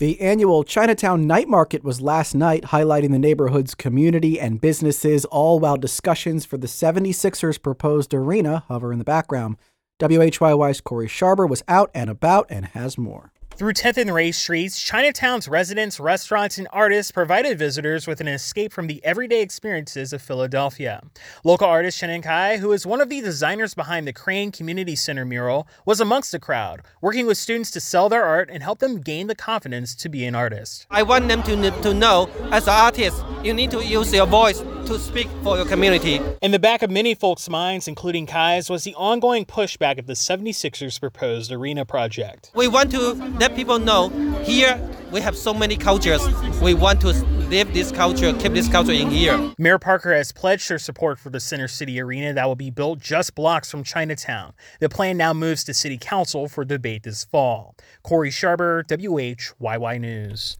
The annual Chinatown Night Market was last night, highlighting the neighborhood's community and businesses, all while discussions for the 76ers' proposed arena hover in the background. WHYY's Corey Sharber was out and about and has more. Through 10th and Ray Streets, Chinatown's residents, restaurants, and artists provided visitors with an escape from the everyday experiences of Philadelphia. Local artist Shannon Kai, who is one of the designers behind the Crane Community Center mural, was amongst the crowd, working with students to sell their art and help them gain the confidence to be an artist. I want them to know, as an artist, you need to use your voice to speak for your community. In the back of many folks' minds, including Kai's, was the ongoing pushback of the 76ers' proposed arena project. We want to let people know here we have so many cultures. We want to live this culture, keep this culture in here. Mayor Parker has pledged her support for the Center City Arena that will be built just blocks from Chinatown. The plan now moves to City Council for debate this fall. Corey Sharber, WHYY News.